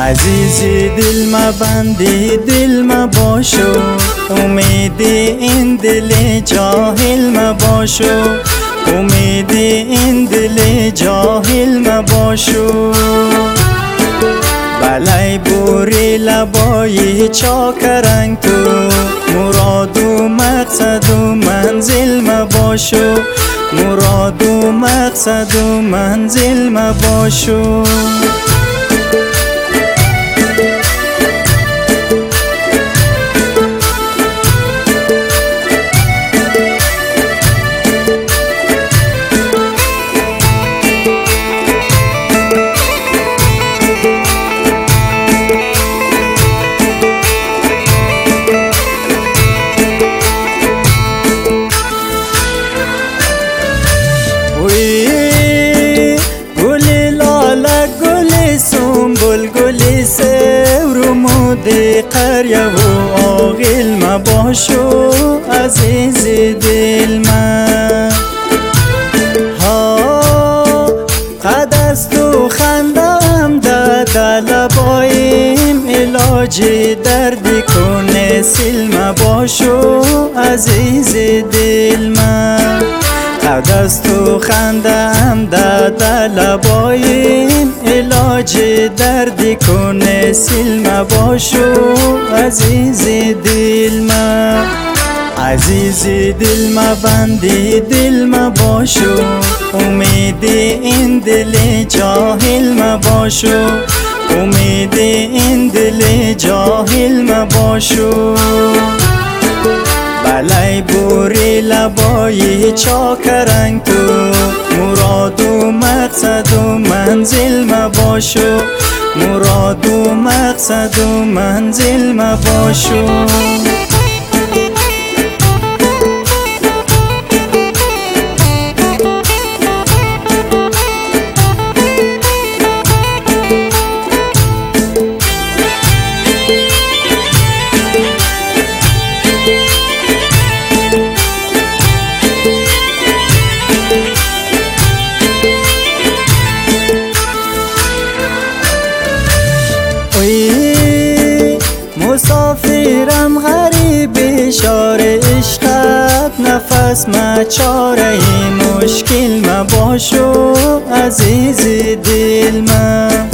عزیزی دل مبندی دل مباشو، امید این دل جاهل مباشو، امید این دل جاهل مباشو. بلای بوری لبای چاکرنگ تو، مراد و مقصد و منزل مباشو، مراد و مقصد و منزل مباشو. گل لاله گل سنبل گل سورمود قریه و عاقل مباشو عزیز دل من. ها قد است و خندم در لبایم، علاج دردی کن سل مباشو عزیز دل من. قد است و خندم در لبایم، علاج دردی کن سل مباشو عزیز دل من. عزیز دل مبندی دل مباشو، امید این دل جاهل مباشو، امید این دل جاهل مباشو. بلای بوری لبای چاکرنگ تو، مراد و مقصد و منزل مباشو، مراد و مقصد و منزل مباشو. مسافرم غریب شار عشقت، نفس مچاره مشکل مباشو عزیز دل من.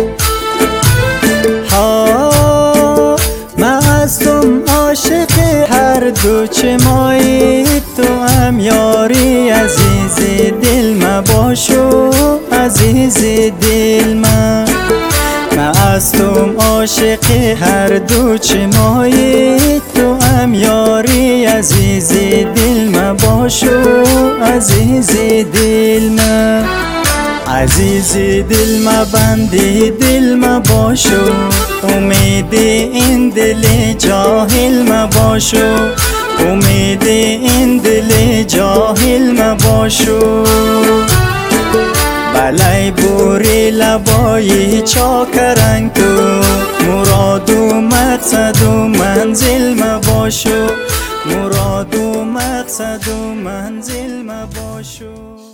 ها من هستم عاشق هر دو چمای تو هم یاری عزیز دل مباشو عزیز دل من. من هستم عاشق هر دو چمای تو هم یاری عزیز دل مباشو عزیز دل من. عزیز دل مبندی دل مباشو، امید این دل جاهل مباشو، امید این دل جاهل مباشو. بلای بوری لبای چاکرنگ تو، مراد و مقصد و منزل مباشو، مراد و مقصد و منزل مباشو.